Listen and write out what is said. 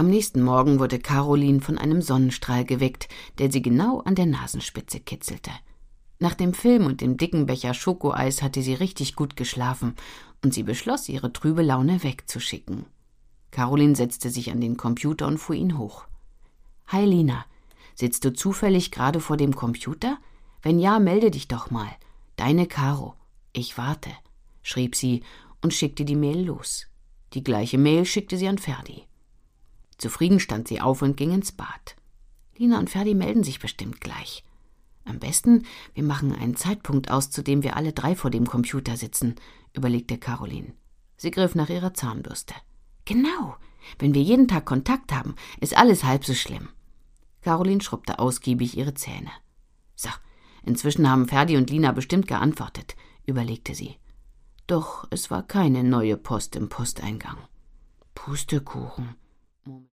Am nächsten Morgen wurde Caroline von einem Sonnenstrahl geweckt, der sie genau an der Nasenspitze kitzelte. Nach dem Film und dem dicken Becher Schokoeis hatte sie richtig gut geschlafen und sie beschloss, ihre trübe Laune wegzuschicken. Caroline setzte sich an den Computer und fuhr ihn hoch. »Hi Lina, sitzt du zufällig gerade vor dem Computer? Wenn ja, melde dich doch mal. Deine Caro. Ich warte«, schrieb sie und schickte die Mail los. Die gleiche Mail schickte sie an Ferdi. Zufrieden stand sie auf und ging ins Bad. Lina und Ferdi melden sich bestimmt gleich. Am besten, wir machen einen Zeitpunkt aus, zu dem wir alle 3 vor dem Computer sitzen, überlegte Caroline. Sie griff nach ihrer Zahnbürste. Genau, wenn wir jeden Tag Kontakt haben, ist alles halb so schlimm. Caroline schrubbte ausgiebig ihre Zähne. So, inzwischen haben Ferdi und Lina bestimmt geantwortet, überlegte sie. Doch es war keine neue Post im Posteingang. Pustekuchen.